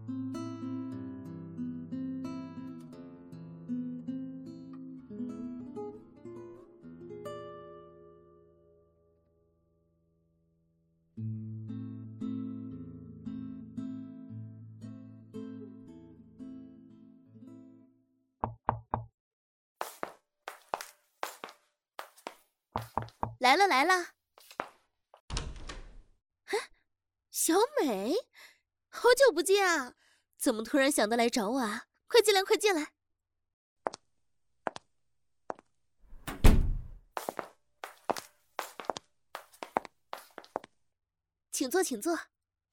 来了来了！小美，好久不见啊！怎么突然想到来找我啊？快进来，快进来！请坐，请坐。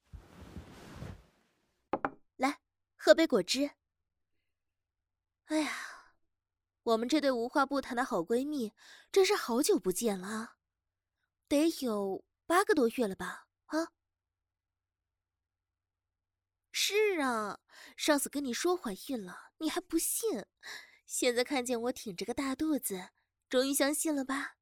来，喝杯果汁。哎呀，我们这对无话不谈的好闺蜜，真是好久不见了啊！得有8个多月了吧？啊？是啊，上次跟你说怀孕了，你还不信，现在看见我挺着个大肚子，终于相信了吧？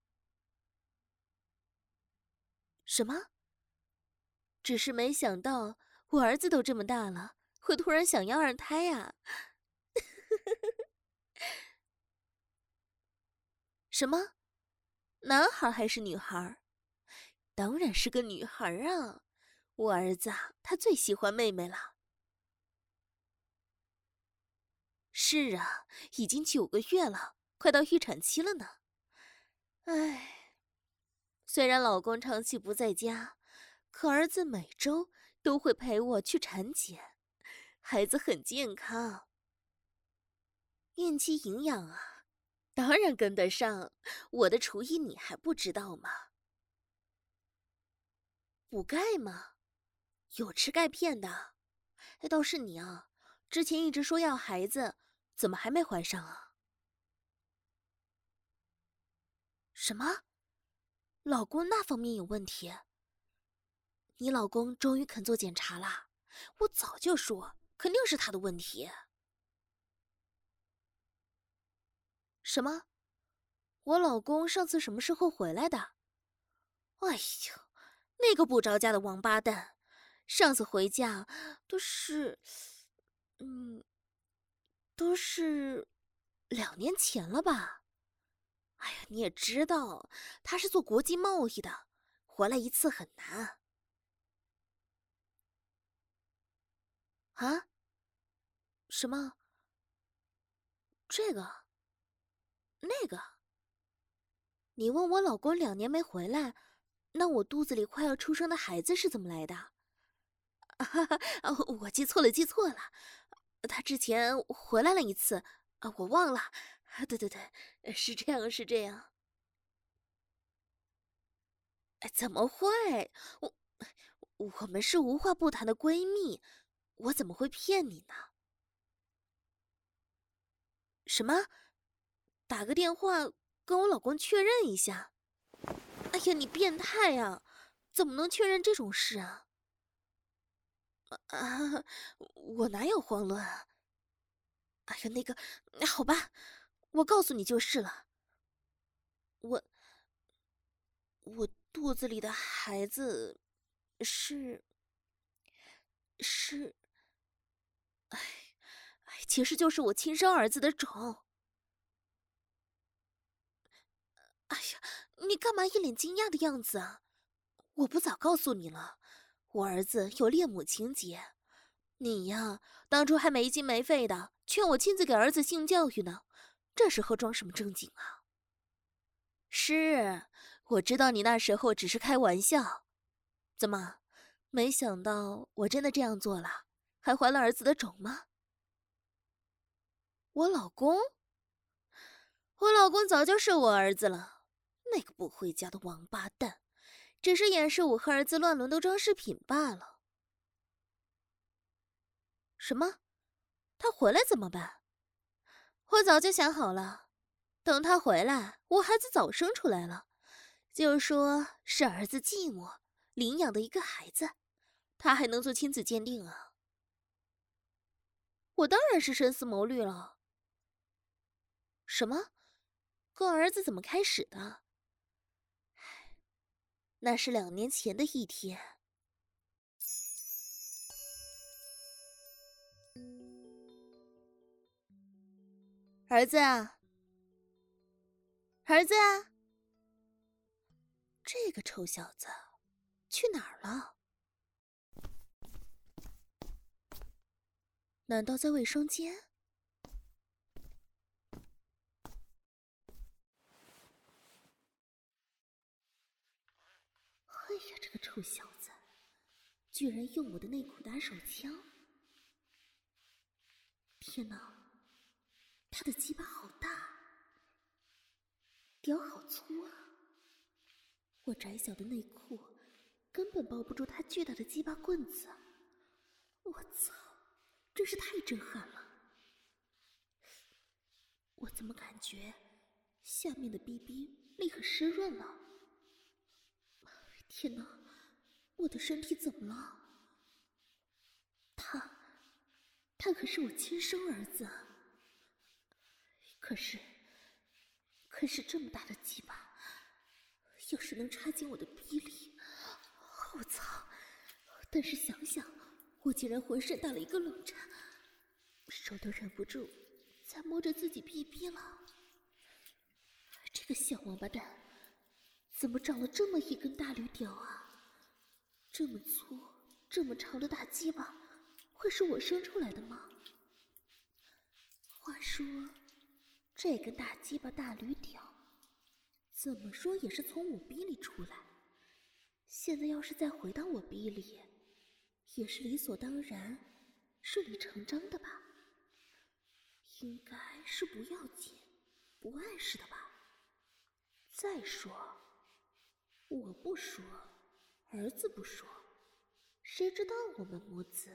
什么？只是没想到我儿子都这么大了，会突然想要2胎啊！什么？男孩还是女孩？当然是个女孩啊！我儿子啊，他最喜欢妹妹了。是啊，已经9个月了，快到预产期了呢。唉，虽然老公长期不在家，可儿子每周都会陪我去产检，孩子很健康。孕期营养啊，当然跟得上，我的厨艺你还不知道吗？补钙吗？有吃钙片的。倒是你啊，之前一直说要孩子，怎么还没怀上啊？什么？老公那方面有问题？你老公终于肯做检查啦？我早就说，肯定是他的问题。什么？我老公上次什么时候回来的？哎呦，那个不着家的王八蛋，上次回家都是，嗯，都是2年前了吧？哎呀，你也知道，他是做国际贸易的，回来一次很难。啊？什么？这个？那个？你问我老公2年没回来，那我肚子里快要出生的孩子是怎么来的？我记错了，记错了。他之前回来了一次，我忘了。对对对，是这样，是这样。怎么会？我们是无话不谈的闺蜜，我怎么会骗你呢？什么？打个电话跟我老公确认一下？哎呀，你变态呀！怎么能确认这种事啊？啊，我哪有慌乱啊？哎呀，好吧，我告诉你就是了。我肚子里的孩子是，哎，其实就是我亲生儿子的种。哎呀，你干嘛一脸惊讶的样子啊？我不早告诉你了，我儿子有恋母情节。你呀，当初还没心没肺的劝我亲自给儿子性教育呢，这时候装什么正经啊？是，我知道你那时候只是开玩笑。怎么，没想到我真的这样做了，还怀了儿子的种吗？我老公？我老公早就是我儿子了，那个不回家的王八蛋，只是掩饰我和儿子乱伦的装饰品罢了。什么？他回来怎么办？我早就想好了，等他回来，我孩子早生出来了，就说是儿子寂寞，领养的一个孩子，他还能做亲子鉴定啊。我当然是深思谋虑了。什么？跟儿子怎么开始的？那是2年前的一天。 儿子啊，儿子啊，这个臭小子去哪儿了？难道在卫生间？哎呀，这个臭小子，居然用我的内裤打手枪！天哪，他的鸡巴好大，屌好粗啊！我窄小的内裤根本包不住他巨大的鸡巴棍子。我操，真是太震撼了！我怎么感觉下面的逼逼立刻湿润了？天哪，我的身体怎么了？他可是我亲生儿子啊！可是这么大的鸡巴，要是能插进我的逼里，我操！但是想想，我竟然浑身打了一个冷战，手都忍不住在摸着自己逼逼了。这个小王八蛋，怎么长了这么一根大驴屌啊？这么粗、这么长的大鸡巴，会是我生出来的吗？话说，这根大鸡巴大驴屌，怎么说也是从我逼里出来，现在要是再回到我逼里，也是理所当然、顺理成章的吧？应该是不要紧、不碍事的吧？再说，我不说，儿子不说，谁知道我们母子？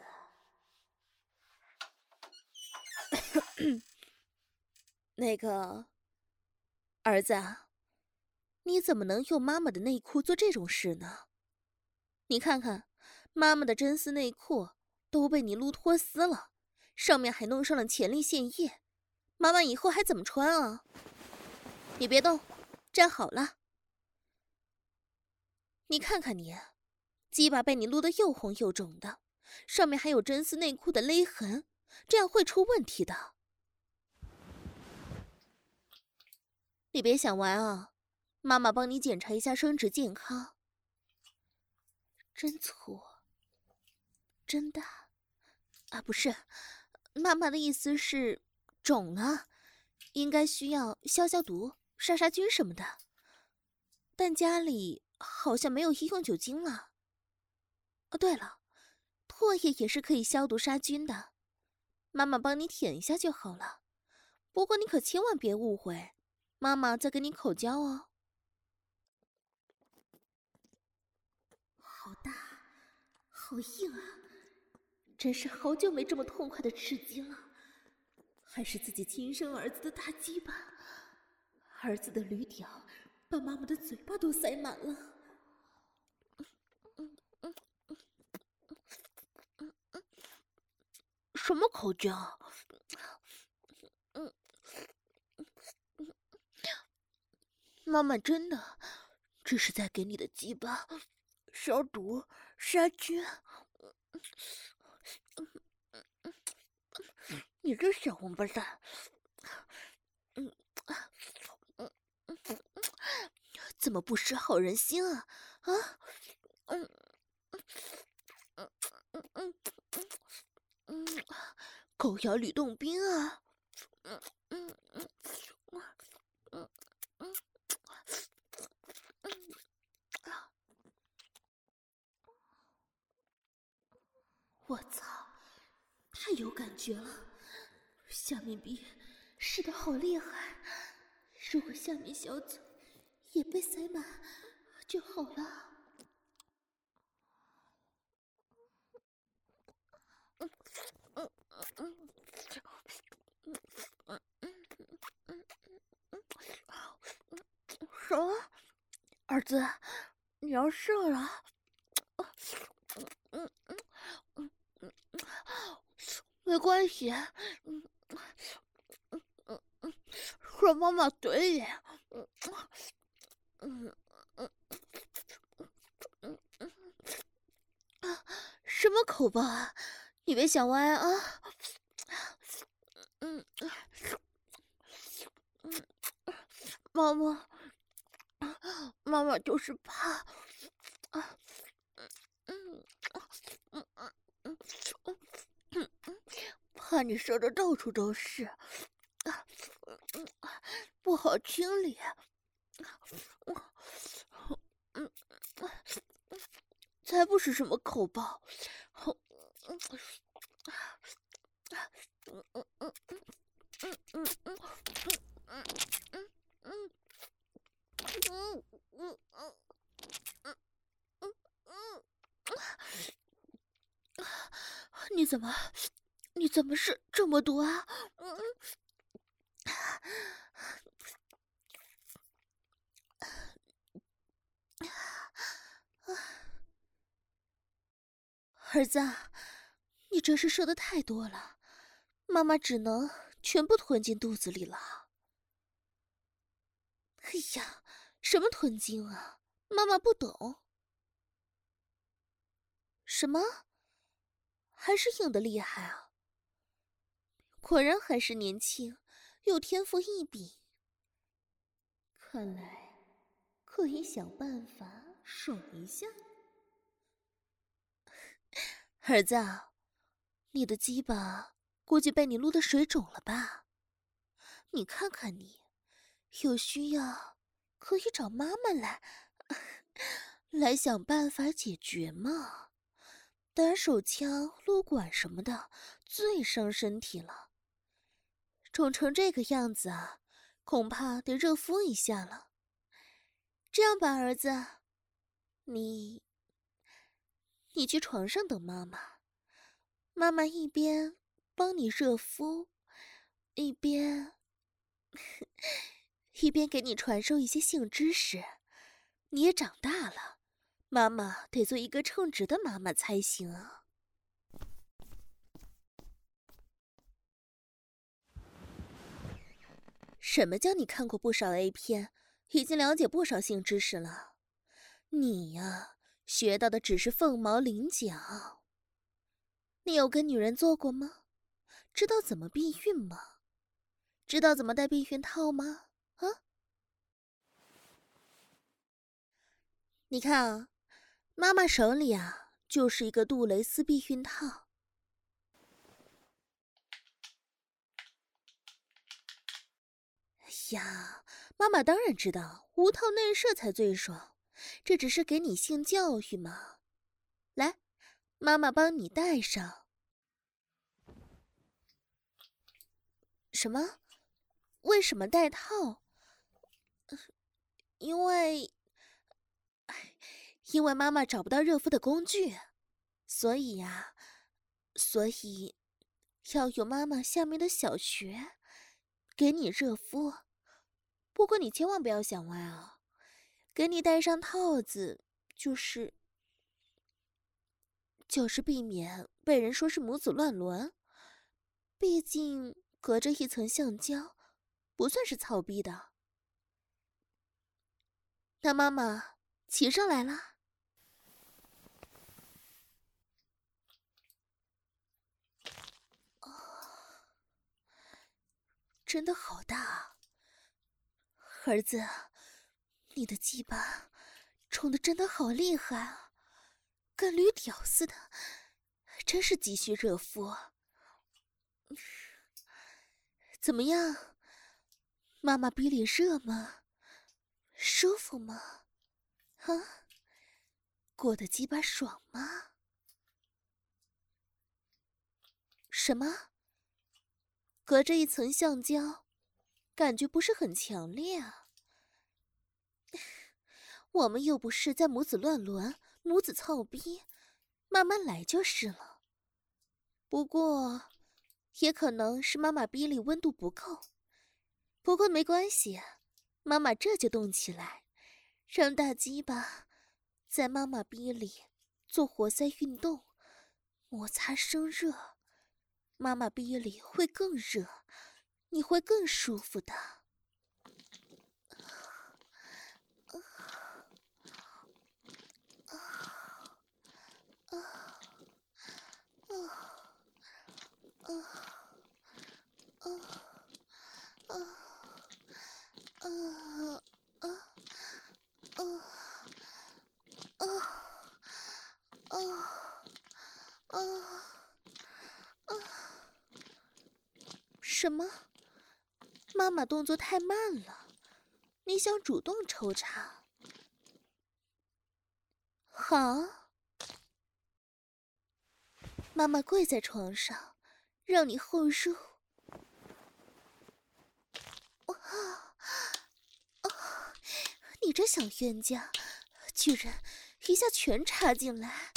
那个儿子啊，你怎么能用妈妈的内裤做这种事呢？你看看，妈妈的真丝内裤都被你撸脱丝了，上面还弄上了前列腺液，妈妈以后还怎么穿啊？你别动，站好了。你看看你，鸡巴被你撸得又红又肿的，上面还有真丝内裤的勒痕，这样会出问题的。你别想玩啊，妈妈帮你检查一下生殖健康。真粗，真大啊！不是，妈妈的意思是肿了，应该需要消消毒、杀杀菌什么的。但家里好像没有医用酒精了。哦，对了，唾液也是可以消毒杀菌的，妈妈帮你舔一下就好了。不过你可千万别误会，妈妈在跟你口交哦。好大，好硬啊！真是好久没这么痛快的吃鸡了，还是自己亲生儿子的大鸡巴，儿子的驴屌把妈妈的嘴巴都塞满了。什么口交？妈妈真的只是在给你的鸡巴消毒杀菌。你这小王八蛋，怎么不识好人心啊？啊，狗咬吕洞宾啊！我操，太有感觉了，下面逼湿得好厉害，如果下面小嘴也被塞满就好了。什么？儿子，你要射了？没关系，射妈妈嘴里。什么口爆啊？你别想歪啊！ 妈妈，妈妈就是怕，啊，嗯嗯嗯嗯怕你射的到处都是，不好清理。嗯，才不是什么口爆。你怎么，你怎么是这么多啊？儿子，你这是射的太多了，妈妈只能全部吞进肚子里了。哎呀，什么吞进啊？妈妈不懂。什么？还是硬的厉害啊？果然还是年轻，有天赋异禀。看来可以想办法爽一下。儿子，你的鸡巴估计被你撸得水肿了吧？你看看你，有需要可以找妈妈来，来想办法解决嘛。打手枪、撸管什么的，最伤身体了。肿成这个样子啊，恐怕得热敷一下了。这样吧，儿子，你去床上等妈妈，妈妈一边帮你热敷，一边给你传授一些性知识。你也长大了，妈妈得做一个称职的妈妈才行啊。什么叫你看过不少 A 片，已经了解不少性知识了？你呀，学到的只是凤毛麟角。你有跟女人做过吗？知道怎么避孕吗？知道怎么戴避孕套吗？啊？你看啊，妈妈手里啊就是一个杜蕾斯避孕套。哎呀，妈妈当然知道，无套内射才最爽，这只是给你性教育嘛。来，妈妈帮你戴上。什么？为什么戴套？因为，妈妈找不到热敷的工具，所以呀，所以要用妈妈下面的小穴给你热敷。不过你千万不要想歪啊，给你戴上套子就是避免被人说是母子乱伦。毕竟隔着一层橡胶，不算是操逼的。那妈妈骑上来啦。真的好大，儿子，你的鸡巴冲的真的好厉害啊，跟驴屌似的，真是急需热敷。怎么样，妈妈逼里热吗？舒服吗？啊，过得鸡巴爽吗？什么？隔着一层橡胶，感觉不是很强烈啊。我们又不是在母子乱伦、母子操逼，慢慢来就是了。不过，也可能是妈妈逼里温度不够。不过没关系，妈妈这就动起来，让大鸡巴在妈妈逼里做活塞运动，摩擦生热，妈妈逼里会更热，你会更舒服的。 什么？妈妈动作太慢了，你想主动抽查？好，妈妈跪在床上，让你后入。你这小冤家，居然一下全插进来！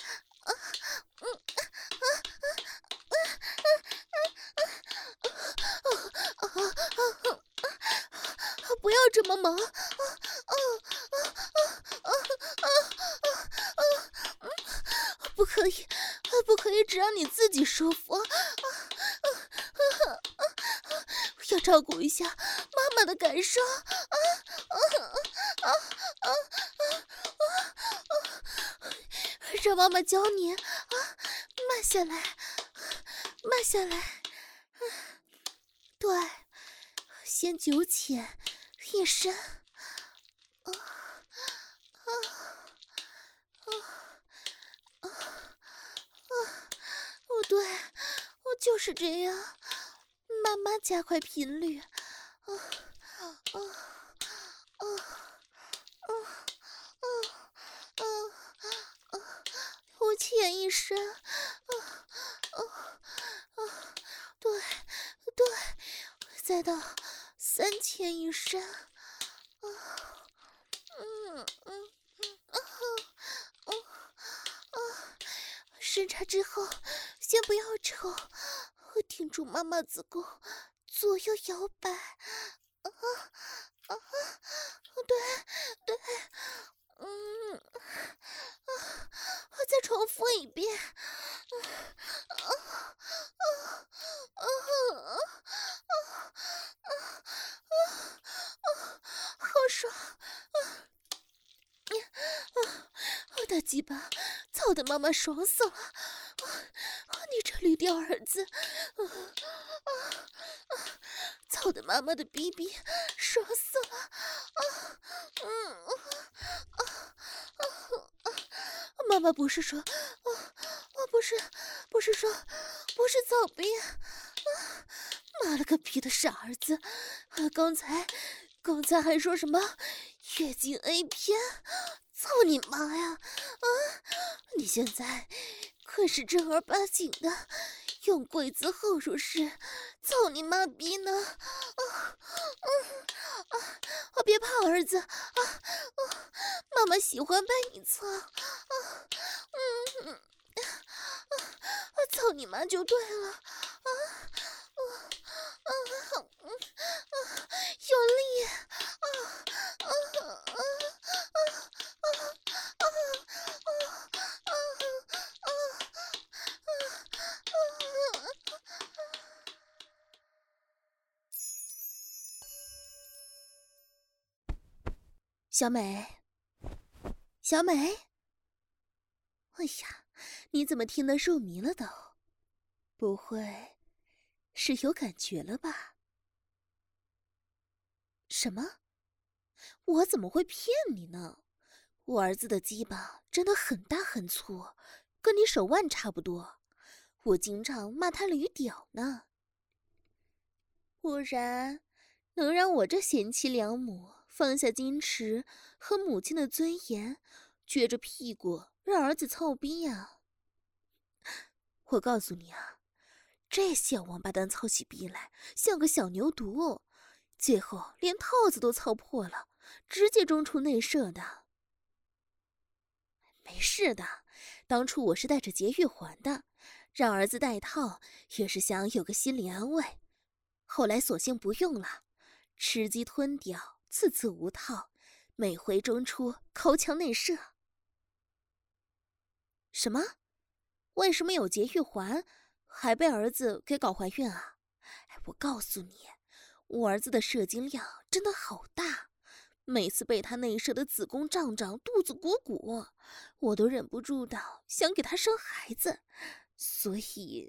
不要这么忙！不可以，不可以，只让你自己舒服。要照顾一下妈妈的感受。让妈妈教你慢下来，慢下来。对，先9浅1深。对，我就是这样，慢慢加快频率。5浅1深。对，再到3浅1深。深插之后，先不要抽，顶住妈妈子宫，左右摇摆。对，再重复一遍。好爽！大鸡巴操的妈妈爽死了！你这绿掉儿子，操的妈妈的逼逼爽死了！妈妈不是说，不是说，不是操逼！妈了个逼的傻儿子！刚才还说什么月经 A 片？操你妈呀！你现在可是正儿八经的用鬼子后入式操你妈逼呢！别怕儿子妈妈喜欢被你操。操你妈就对了。用力！小美，小美，哎呀，你怎么听得入迷了都？不会是有感觉了吧？什么？我怎么会骗你呢？我儿子的鸡巴真的很大很粗，跟你手腕差不多，我经常骂他驴屌呢。不然能让我这贤妻良母放下矜持和母亲的尊严，撅着屁股让儿子操逼呀？我告诉你啊，这小王八蛋操起逼来像个小牛犊，最后连套子都操破了，直接中出内射的。没事的，当初我是带着节育环的，让儿子戴套也是想有个心理安慰，后来索性不用了，吃鸡吞屌，次次无套，每回中出口腔内射。什么？为什么有节育环还被儿子给搞怀孕啊？我告诉你，我儿子的射精量真的好大，每次被他内射的子宫胀胀，肚子鼓鼓，我都忍不住的想给他生孩子，所以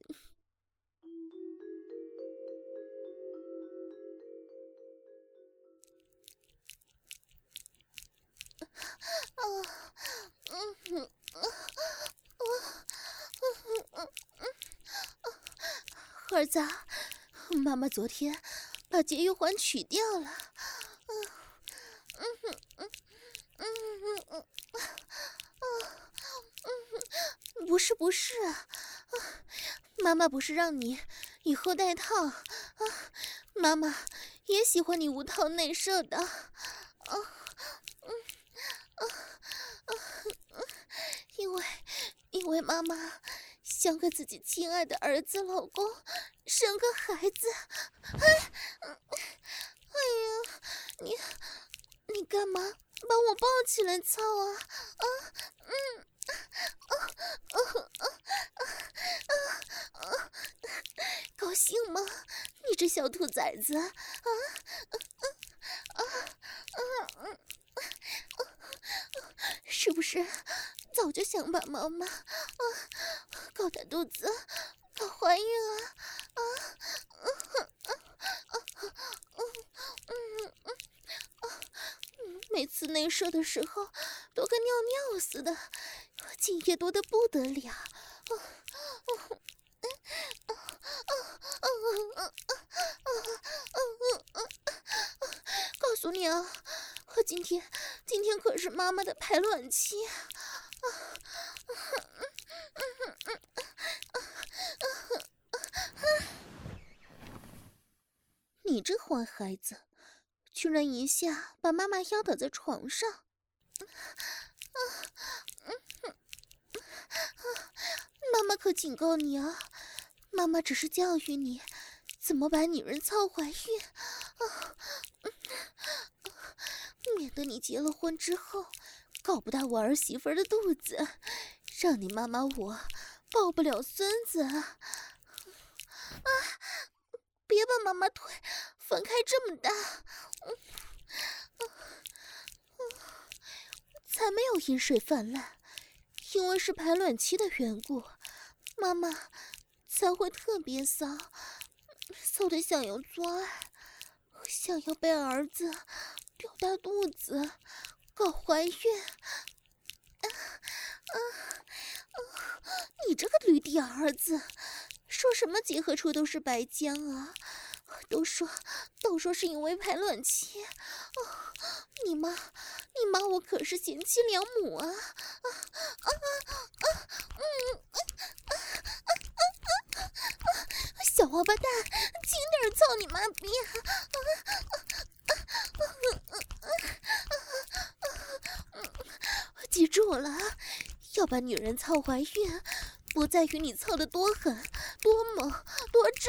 儿子， 妈妈昨天把节育环取掉了。不是，妈妈不是让你以后戴套啊，妈妈也喜欢你无套内射的。因为妈妈想给自己亲爱的儿子老公生个孩子。你干嘛把我抱起来操啊？高兴吗？你这小兔崽子啊！是不是早就想把妈妈搞大肚子、搞怀孕啊？每次内射的时候都跟尿尿似的，精液多得不得了。告诉你啊，今天可是妈妈的排卵期。你这坏孩子，居然一下把妈妈压倒在床上。妈妈可警告你啊，妈妈只是教育你怎么把女人操怀孕，免得你结了婚之后搞不大我儿媳妇的肚子，让你妈妈我抱不了孙子啊！别把妈妈腿分开这么大，才没有饮水泛滥，因为是排卵期的缘故，妈妈才会特别骚，骚得想要做爱，想要被儿子吊大肚子，搞怀孕。你这个驴地儿子，说什么结合处都是白浆啊！都说是因为排卵期。你妈我可是贤妻良母啊！小王八蛋，轻点操你妈逼！记住了，要把女人操怀孕，不在于你操得多狠、多猛、多重。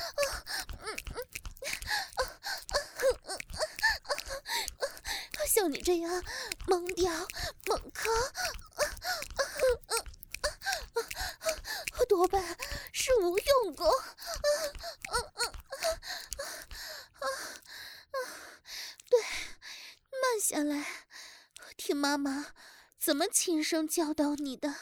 像你这样猛屌、猛靠，多半是无用功。对，慢下来，听妈妈怎么亲声教导你的。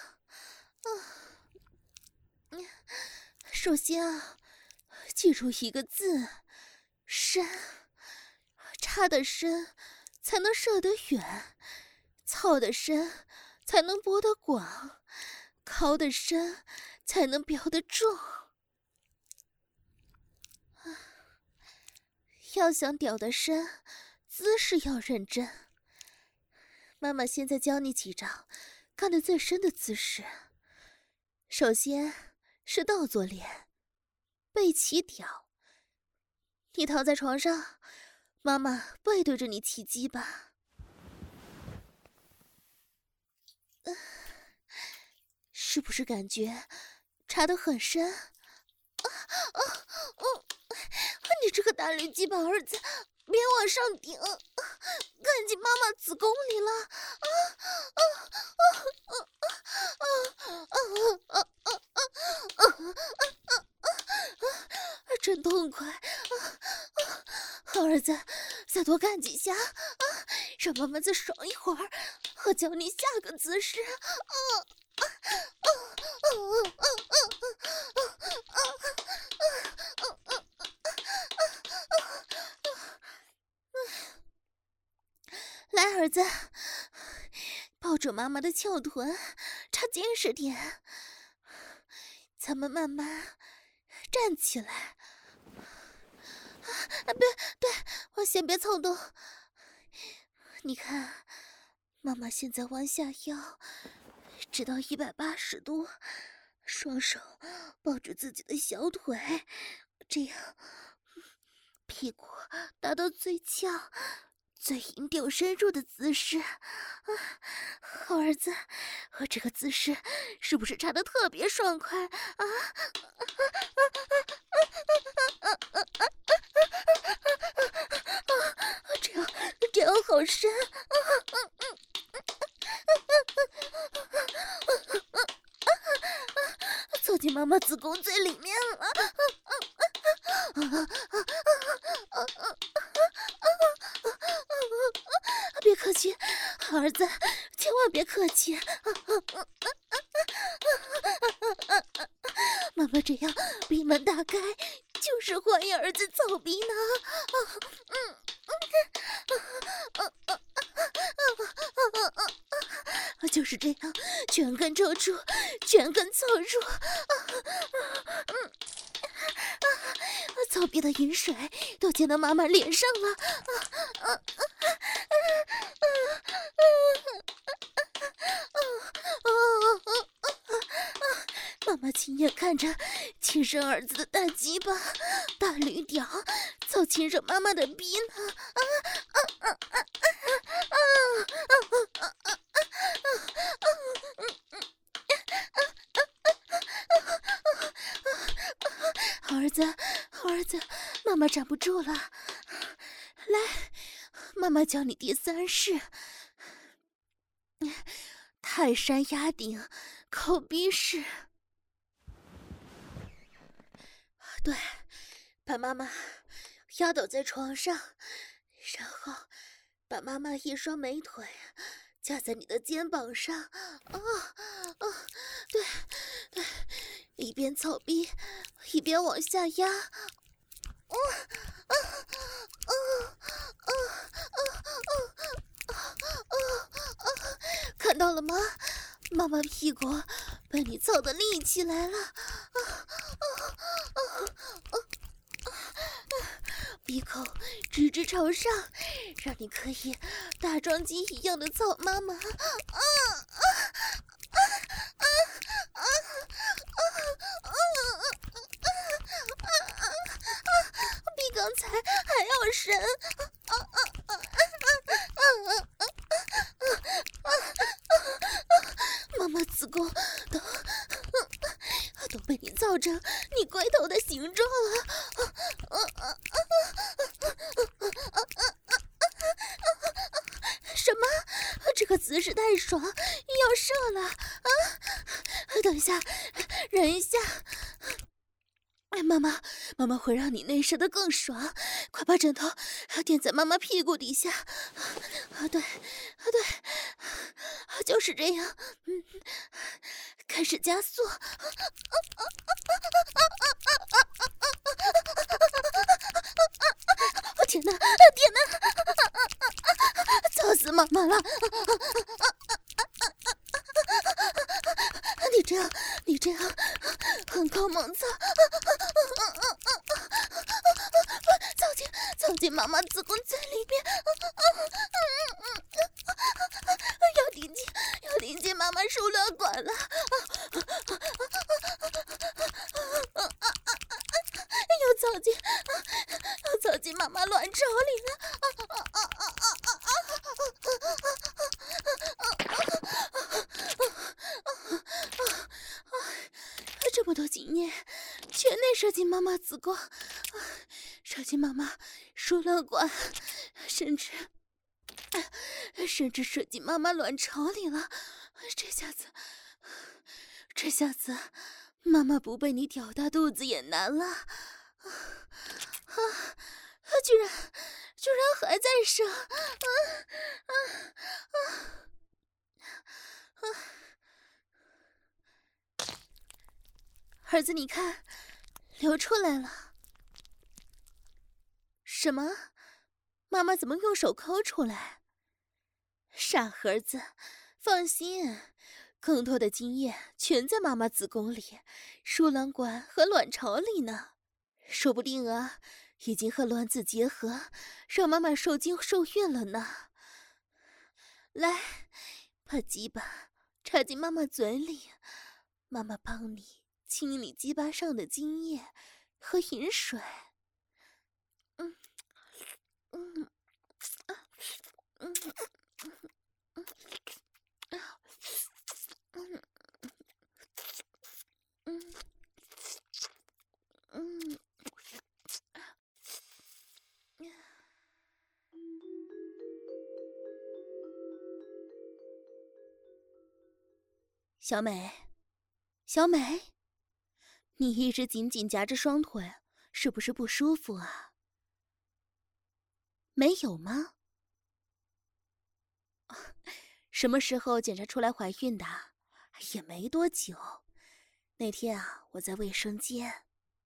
首先啊，记住一个字：深。插得深，才能射得远；操得深，才能播得广；靠得深，才能飙得重。要想屌得深，姿势要认真。妈妈现在教你几招干得最深的姿势。首先是倒坐脸，背起屌。你躺在床上，妈妈背对着你起鸡巴。是不是感觉插得很深？你这个大驴鸡巴儿子，别往上顶，看进妈妈子宫里了！真痛快！好儿子，再多干几下，让妈妈再爽一会儿。我教你下个姿势。来，儿子，抱住妈妈的翘臀，插坚实点。咱们慢慢站起来。 别，我先别操动。你看，妈妈现在弯下腰，直到180度，双手抱住自己的小腿，这样屁股达到最翘、最引屌深入的姿势。好儿子，我这个姿势是不是插得特别爽快啊？这样好深。凑进妈妈子宫最里面了。别客气，好儿子，千万别客气。妈妈这样闭门大开，就是欢迎儿子操逼呢。就是这样，全根抽出，全根凑入。操逼的饮水都溅到妈妈脸上了。妈妈亲眼看着亲生儿子的大鸡巴、大驴屌操亲生妈妈的逼呢。好儿子，好儿子，妈妈站不住了，来，妈妈教你第3式：泰山压顶抠逼式。对，把妈妈压倒在床上，然后把妈妈一双美腿架在你的肩膀上。对，一边操逼一边往下压。看到了吗？妈妈屁股被你操得立起来了。鼻口直直朝上，让你可以大壮鸡一样的操妈妈。比刚才还要深。妈妈子宫都被你造成你龟头的形状了。什么？这个姿势太爽，要射了啊！等一下，忍一下。妈妈会让你内射的更爽，快把枕头垫在妈妈屁股底下。对，就是这样。开始加速。天哪！操死妈妈了！你这样很高猛操，操进妈妈子宫最里面。要顶进妈妈输卵管了。要走进妈妈卵巢里了。这么多精液全内射进妈妈子宫，射进妈妈输卵管，甚至射进妈妈卵巢里了。这下子妈妈不被你屌大肚子也难了。居然还在射。儿子，你看，流出来了。什么？妈妈怎么用手抠出来？傻盒子，放心，更多的精液全在妈妈子宫里、输卵管和卵巢里呢。说不定啊， 已经和卵子结合，让妈妈受精受孕了呢。来，把鸡巴插进妈妈嘴里，妈妈帮你清理鸡巴上的精液和饮水。嗯嗯嗯嗯嗯。小美，小美，你一直紧紧夹着双腿，是不是不舒服啊？没有吗？什么时候检查出来怀孕的？也没多久。那天啊，我在卫生间。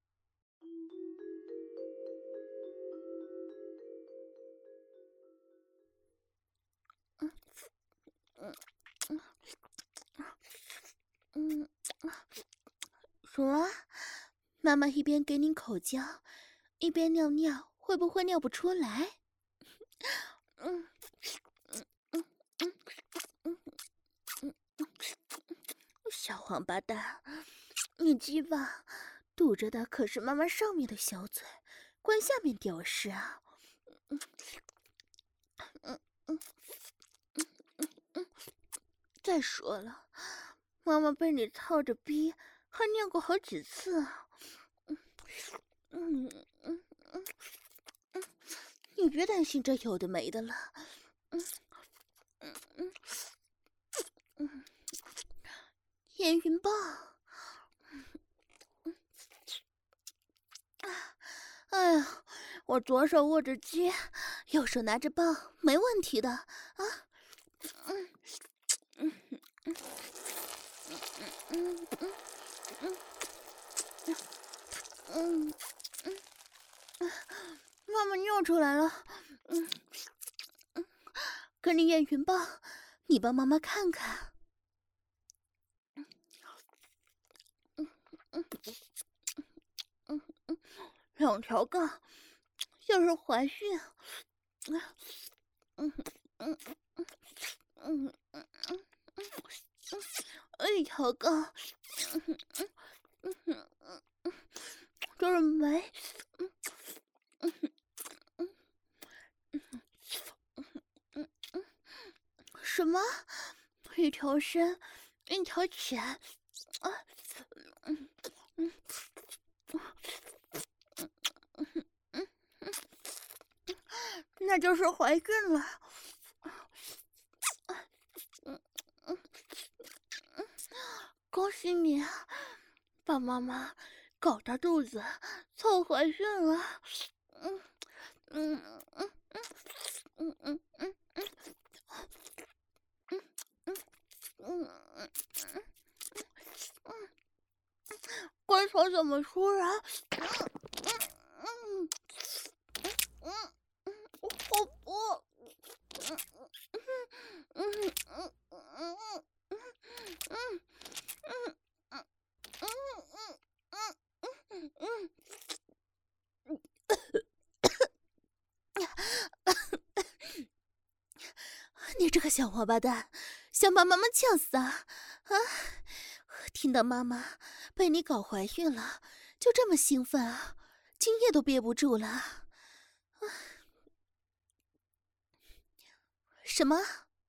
嗯，什么？妈妈一边给你口交，一边尿尿，会不会尿不出来？嗯嗯嗯嗯嗯嗯，小王八蛋，你鸡巴堵着的可是妈妈上面的小嘴，关下面屌丝啊！嗯嗯嗯嗯，再说了，妈妈被你操着逼，还尿过好几次啊！嗯嗯嗯嗯嗯，你别担心这有的没的了。嗯嗯嗯嗯，验孕棒。哎呀，我左手握着鸡，右手拿着棒，没问题的啊！嗯嗯嗯嗯嗯嗯嗯嗯，妈妈尿出来了。嗯嗯，给你验孕棒，你帮妈妈看看。嗯嗯嗯嗯，两条杠，要是怀孕，嗯嗯嗯嗯嗯嗯一条杠，就是没，什么？一条深，一条浅，啊，嗯嗯嗯，那就是怀孕了。嗯嗯嗯，恭喜你，把妈妈搞大肚子，凑怀孕了。嗯嗯嗯嗯嗯嗯嗯嗯嗯嗯，龟头怎么突然？嗯嗯嗯，我不。嗯嗯嗯嗯嗯嗯嗯嗯你这个小王八蛋，想把妈妈呛死啊！啊！听到妈妈被你搞怀孕了，就这么兴奋啊，精液都憋不住了。什么？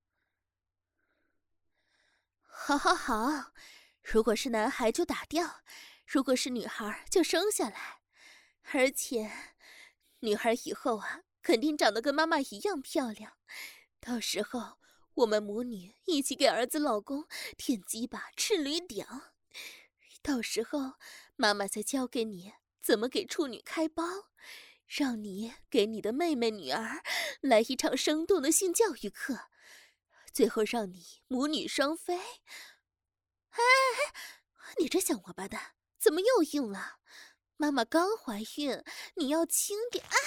好好好，如果是男孩就打掉，如果是女孩就生下来。而且，女孩以后啊，肯定长得跟妈妈一样漂亮。到时候，我们母女一起给儿子老公舔鸡巴、吃驴屌。到时候，妈妈再教给你怎么给处女开包，让你给你的妹妹、女儿来一场生动的性教育课，最后让你母女双飞。哎，你这小王八蛋，怎么又硬了？妈妈刚怀孕，你要轻点啊！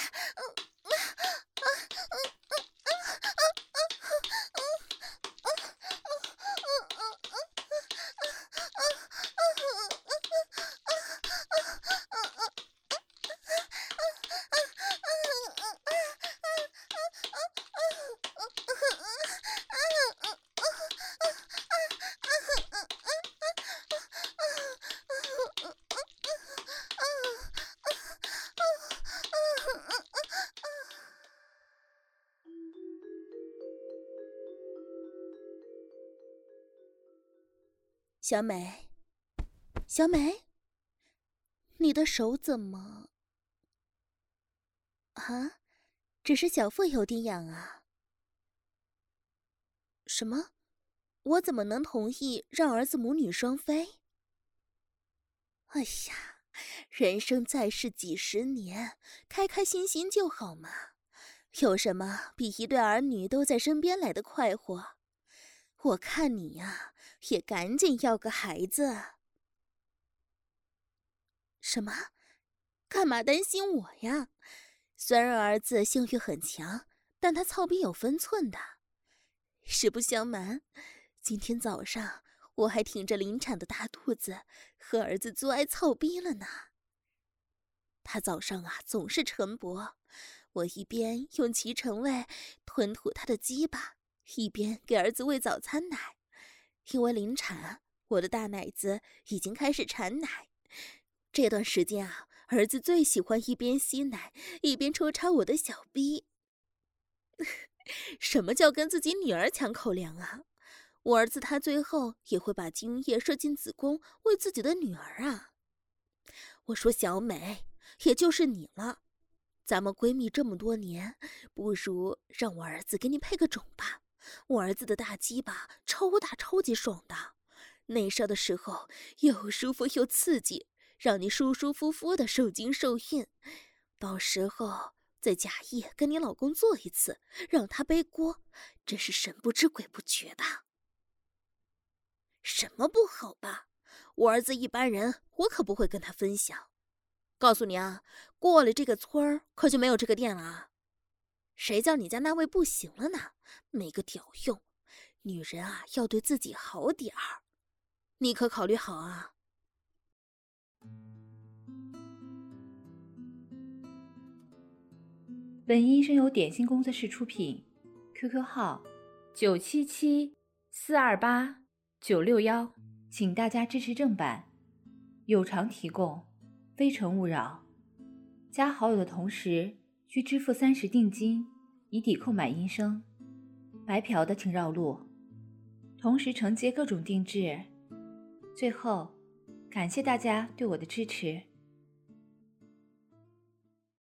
小美，小美，你的手怎么……啊，只是小腹有点痒啊。什么？我怎么能同意让儿子母女双飞？哎呀，人生在世几十年，开开心心就好嘛，有什么比一对儿女都在身边来的快活？我看你呀，也赶紧要个孩子。什么？干嘛担心我呀？虽然儿子性欲很强，但他操逼有分寸的。实不相瞒，今天早上我还挺着临产的大肚子和儿子做爱操逼了呢。他早上啊总是晨勃，我一边用脐橙味吞吐他的鸡巴，一边给儿子喂早餐奶。因为临产，我的大奶子已经开始产奶。这段时间啊，儿子最喜欢一边吸奶一边抽插我的小逼。什么叫跟自己女儿抢口粮啊？我儿子他最后也会把精液射进子宫喂自己的女儿啊。我说小美，也就是你了，咱们闺蜜这么多年，不如让我儿子给你配个种吧。我儿子的大鸡巴超大超级爽的，内射的时候又舒服又刺激，让你舒舒服服的受精受孕。到时候再假意跟你老公做一次，让他背锅，真是神不知鬼不觉的。什么不好吧？我儿子一般人，我可不会跟他分享。告诉你啊，过了这个村儿，可就没有这个店了啊！谁叫你家那位不行了呢？没个屌用！女人啊，要对自己好点儿。你可考虑好啊！ 本音声由点心工作室出品 ，QQ 号977-428-961，请大家支持正版，有偿提供，非诚勿扰。加好友的同时需支付30定金，以抵购买音声。白嫖的请绕路，同时承接各种定制。最后，感谢大家对我的支持。